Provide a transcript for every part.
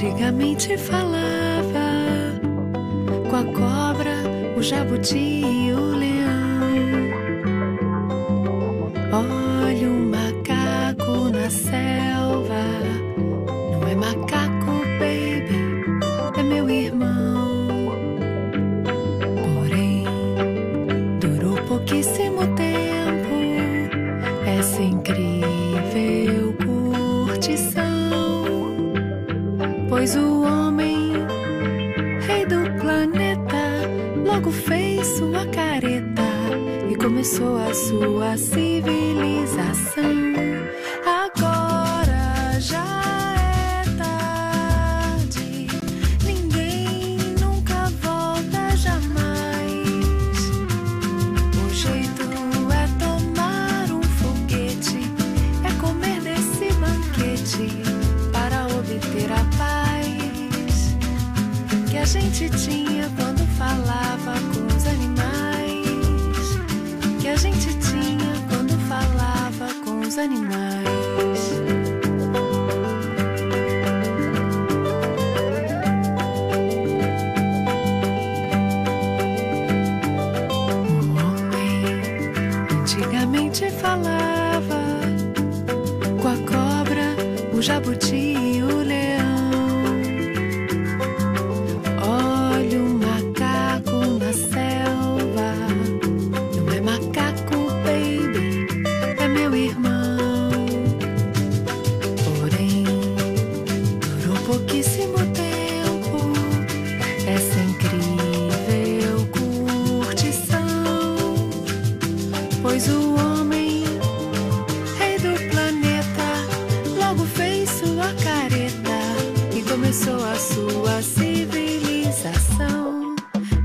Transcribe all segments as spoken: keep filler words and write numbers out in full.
Antigamente falava com a cobra, o jabuti e o leão. Olha o macaco na selva. Não é macaco, baby, é meu irmão. Porém, durou pouquíssimo tempo essa incrível curtição. Pois o homem, rei do planeta, logo fez sua careta e começou a sua civilização. Agora já é tarde, ninguém nunca volta jamais. O jeito é tomar um foguete, é comer desse banquete para obter a paz que a gente tinha quando falava com os animais, que a gente tinha quando falava com os animais. O homem antigamente falava com a cobra, o jabuti e o leão. Olha o macaco na selva. Não é macaco, baby, é meu irmão. Porém, durou pouquíssimo tempo essa incrível curtição. Pois o homem, rei do planeta, logo fez sua careta e começou a sua civilização.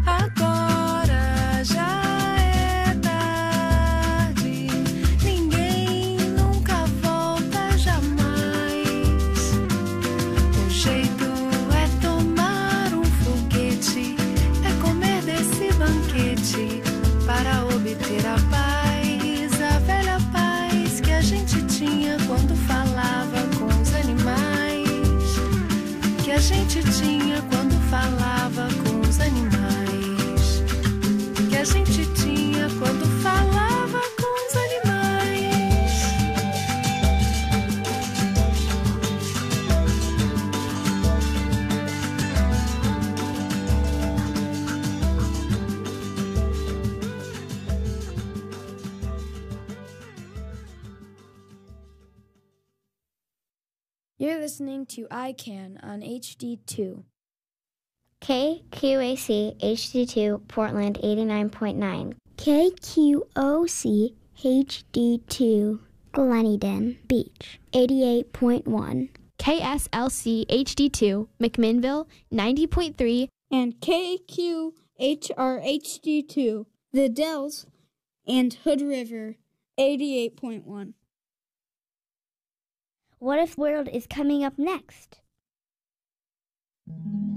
Agora já é tarde, ninguém nunca volta jamais. O jeito é tomar um foguete, é comer desse banquete para obter a paz, a velha paz que a gente tinha quando falava com os animais, que a gente tinha quando falava com os animais, que a gente tinha quando falava com os animais. You're listening to I CAN on H D two. K Q A C H D two Portland eighty-nine point nine. K Q O C H D two Gleneden Beach eighty-eight point one. K S L C H D two McMinnville ninety point three. And K Q H R H D two The Dells and Hood River eighty-eight point one. What If World is coming up next.